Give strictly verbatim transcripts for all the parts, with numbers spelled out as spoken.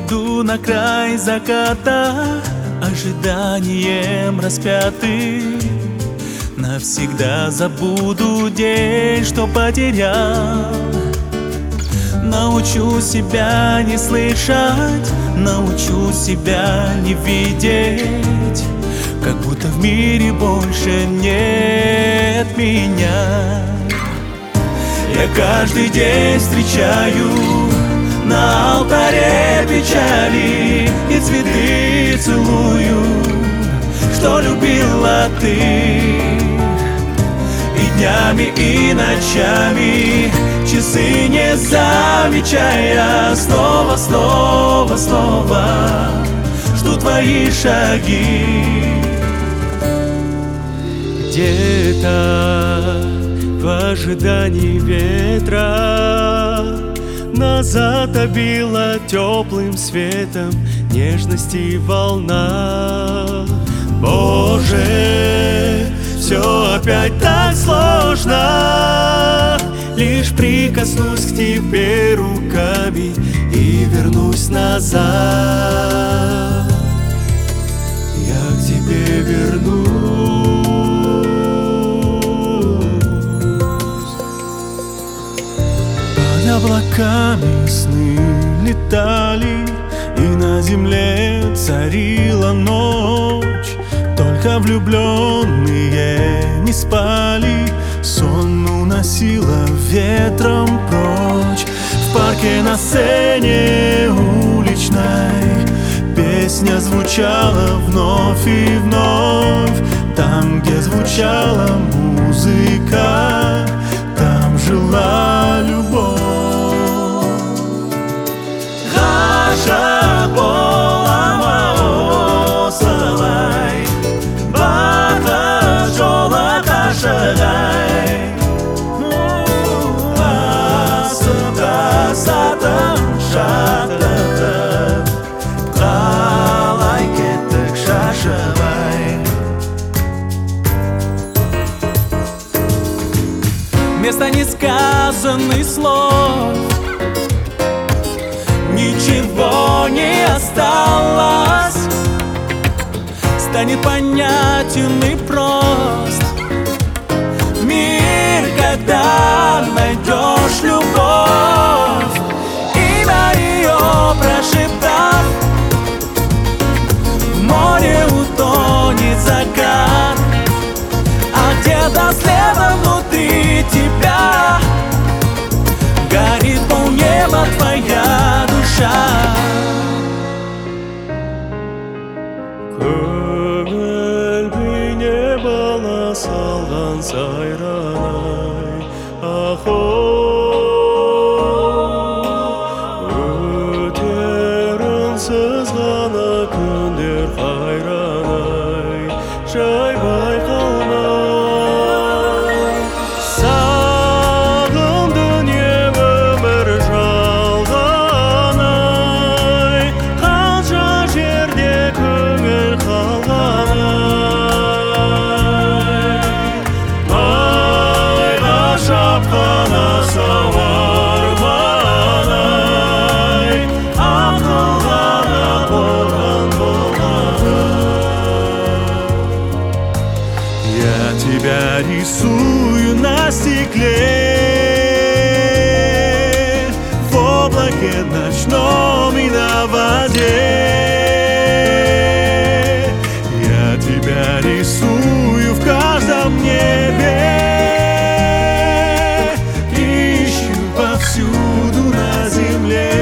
Приду на край заката, ожиданием распятый. Навсегда забуду день, что потерял. Научу себя не слышать, научу себя не видеть, как будто в мире больше нет меня. Я каждый день встречаю на алтаре печали и цветы целую, что любила ты. И днями, и ночами, часы не замечая, снова, снова, снова жду твои шаги. Где-то в ожидании ветра назад обила теплым светом нежности волна. Боже, все опять так сложно. Лишь прикоснусь к тебе руками и вернусь назад. Я к тебе вернусь. Под облаками сны летали, и на земле царила ночь. Только влюбленные не спали, сон уносило ветром прочь. В парке на сцене уличной песня звучала вновь и вновь. Там, где звучала музыка, там жила любовь. Ғашық боламын осылай, бақыт жолы қашығай. Асықта сатым шаттықтып, қалай кеттік шашылай. Вместо несказанных слов ничего не осталось. Станет понятен и прост мир, когда найдешь любовь. Имя ее прошептав, в море утонет закат. А где-то слева внутри тебя горит полнеба твоя душа. Көңілбіне бала салған сайранай ахой, өтерінсіз ғана күндер қайранай жай байқалмай. Сағым дүние өмір жалғанай, қанша жерде көңіл қалғанай. Айға шапқан асау арманай, ақылға боран болғаны. Я тебя рисую на стекле, в облаке ночном и на воде. Я тебя рисую в каждом небе, ищу повсюду на земле.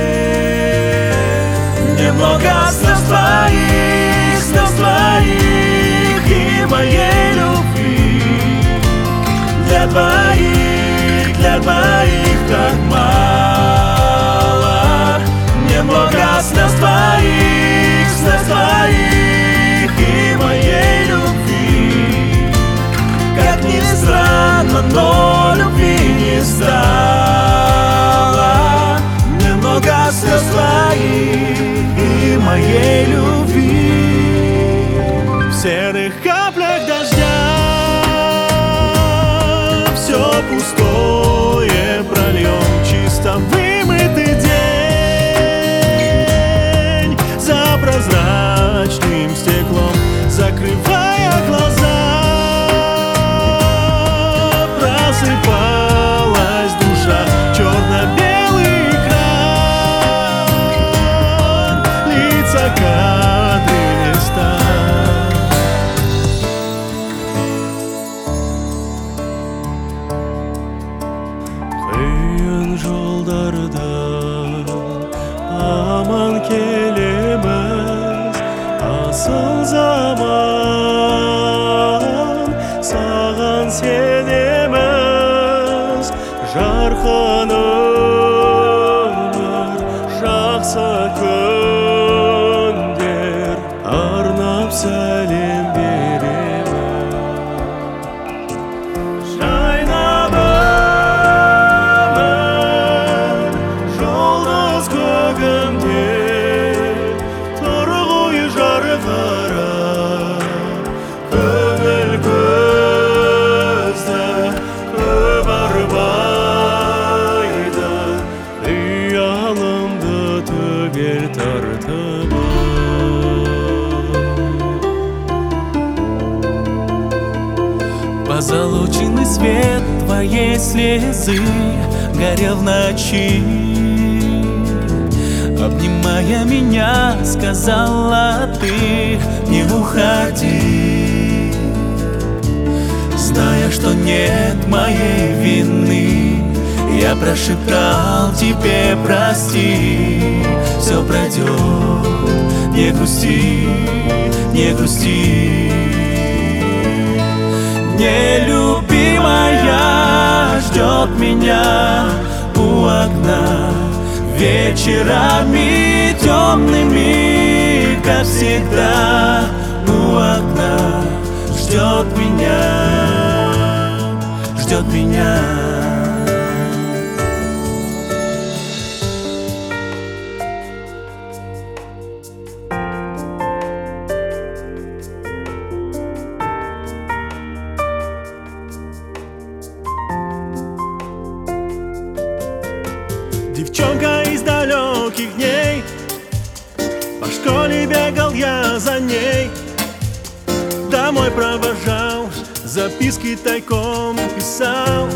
Немного слез твоих, слез твоих и моей любви. Для двоих, для двоих так мало. Немного слез твоих, слез твоих и моей любви. Как ни странно, но любви не стало. Немного слез твоих и моей любви. В серых каплях дождя все пустое прольем чисто вымытый день. Асыл заман саған сенеміз, жарқын өмір, жақсы күндер, арнап сәлем беремін. Жайнап өмір, жұлдыз көгімде, тұрғой жарқырап, көңіл көзді көп арбайды, қиялымды түгел тартып. Позолоченный свет твоей слезы горел в ночи, обнимая меня, сказала ты: не уходи. Зная, что нет моей вины, я прошептал тебе: прости, все пройдет, не грусти, не грусти. Нелюбимая ждет меня у окна вечерами темными, как всегда, у окна ждет меня, ждет меня. Девчонка из далеких дней, по школе бегал я за ней, домой провожал, записки тайком писал.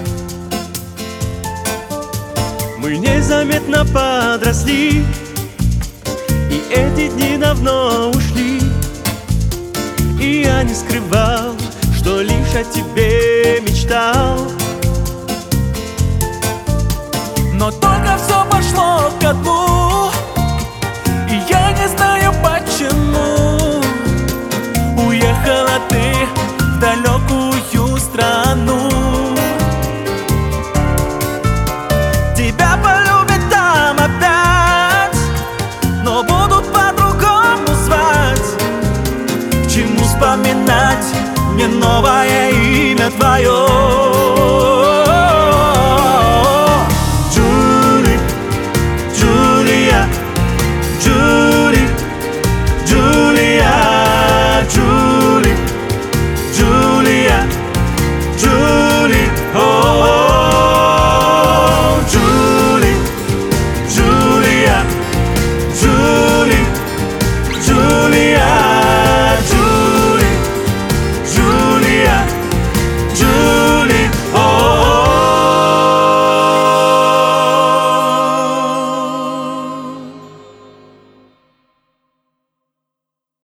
Мы незаметно подросли, и эти дни давно ушли, и я не скрывал, что лишь о тебе мечтал. Но только все пошло ко дну, и я не знаю почему. Уехала ты в далекую страну. Тебя полюбят там опять, но будут по-другому звать. К чему вспоминать мне новое имя твое?